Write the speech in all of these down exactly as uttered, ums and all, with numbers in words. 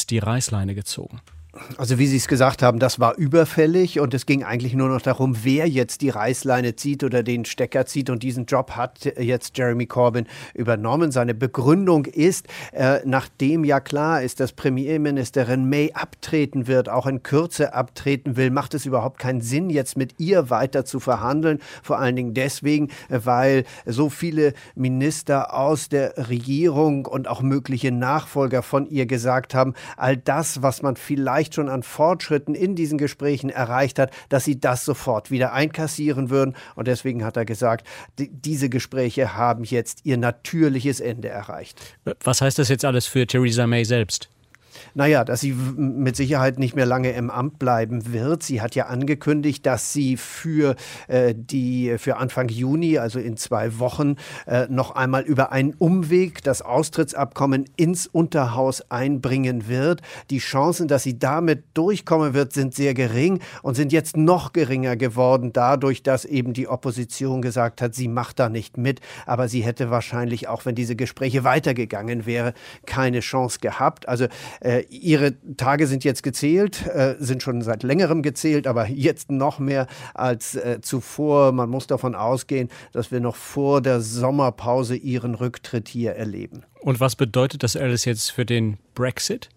jetzt die Reißleine gezogen? Also wie Sie es gesagt haben, das war überfällig und es ging eigentlich nur noch darum, wer jetzt die Reißleine zieht oder den Stecker zieht, und diesen Job hat jetzt Jeremy Corbyn übernommen. Seine Begründung ist, äh, nachdem ja klar ist, dass Premierministerin May abtreten wird, auch in Kürze abtreten will, macht es überhaupt keinen Sinn, jetzt mit ihr weiter zu verhandeln. Vor allen Dingen deswegen, weil so viele Minister aus der Regierung und auch mögliche Nachfolger von ihr gesagt haben, all das, was man vielleicht schon an Fortschritten in diesen Gesprächen erreicht hat, dass sie das sofort wieder einkassieren würden. Und deswegen hat er gesagt, die, diese Gespräche haben jetzt ihr natürliches Ende erreicht. Was heißt das jetzt alles für Theresa May selbst? Naja, dass sie mit Sicherheit nicht mehr lange im Amt bleiben wird. Sie hat ja angekündigt, dass sie für, äh, die, für Anfang Juni, also in zwei Wochen, äh, noch einmal über einen Umweg das Austrittsabkommen ins Unterhaus einbringen wird. Die Chancen, dass sie damit durchkommen wird, sind sehr gering und sind jetzt noch geringer geworden, dadurch, dass eben die Opposition gesagt hat, sie macht da nicht mit. Aber sie hätte wahrscheinlich, auch wenn diese Gespräche weitergegangen wäre, keine Chance gehabt. Also Äh, ihre Tage sind jetzt gezählt, äh, sind schon seit längerem gezählt, aber jetzt noch mehr als äh, zuvor. Man muss davon ausgehen, dass wir noch vor der Sommerpause ihren Rücktritt hier erleben. Und was bedeutet das alles jetzt für den Brexit?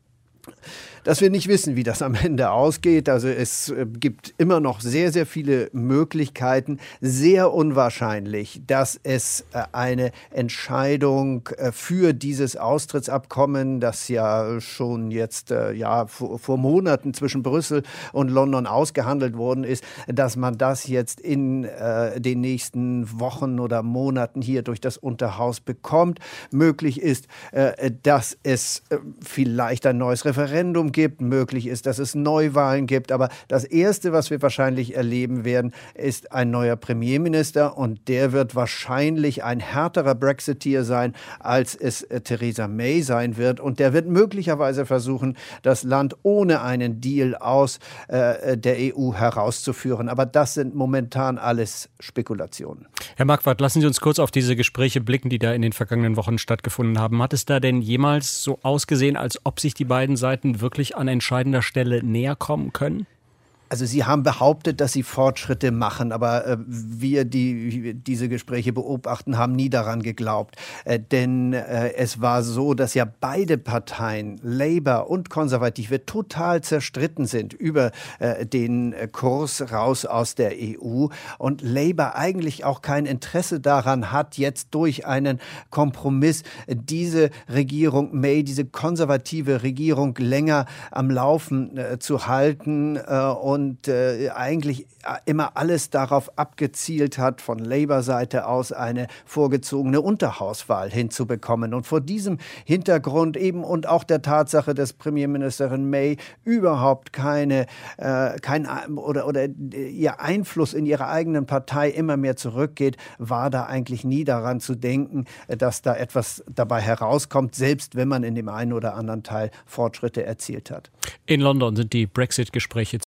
Dass wir nicht wissen, wie das am Ende ausgeht. Also es gibt immer noch sehr, sehr viele Möglichkeiten. Sehr unwahrscheinlich, dass es eine Entscheidung für dieses Austrittsabkommen, das ja schon jetzt ja, vor, vor Monaten zwischen Brüssel und London ausgehandelt worden ist, dass man das jetzt in äh, den nächsten Wochen oder Monaten hier durch das Unterhaus bekommt. Möglich ist, äh, dass es äh, vielleicht ein neues Referendum gibt, möglich ist, dass es Neuwahlen gibt. Aber das Erste, was wir wahrscheinlich erleben werden, ist ein neuer Premierminister, und der wird wahrscheinlich ein härterer Brexiteer sein, als es äh, Theresa May sein wird. Und der wird möglicherweise versuchen, das Land ohne einen Deal aus äh, der E U herauszuführen. Aber das sind momentan alles Spekulationen. Herr Marquardt, lassen Sie uns kurz auf diese Gespräche blicken, die da in den vergangenen Wochen stattgefunden haben. Hat es da denn jemals so ausgesehen, als ob sich die beiden Seiten wirklich an entscheidender Stelle näher kommen können? Also Sie haben behauptet, dass Sie Fortschritte machen, aber äh, wir, die diese Gespräche beobachten, haben nie daran geglaubt. Äh, denn äh, es war so, dass ja beide Parteien, Labour und Konservative, total zerstritten sind über äh, den Kurs raus aus der E U. Und Labour eigentlich auch kein Interesse daran hat, jetzt durch einen Kompromiss diese Regierung May, diese konservative Regierung länger am Laufen äh, zu halten äh, und Und äh, eigentlich immer alles darauf abgezielt hat, von Labour-Seite aus eine vorgezogene Unterhauswahl hinzubekommen. Und vor diesem Hintergrund eben und auch der Tatsache, dass Premierministerin May überhaupt keine, äh, kein, oder, oder ihr Einfluss in ihrer eigenen Partei immer mehr zurückgeht, war da eigentlich nie daran zu denken, dass da etwas dabei herauskommt, selbst wenn man in dem einen oder anderen Teil Fortschritte erzielt hat. In London sind die Brexit-Gespräche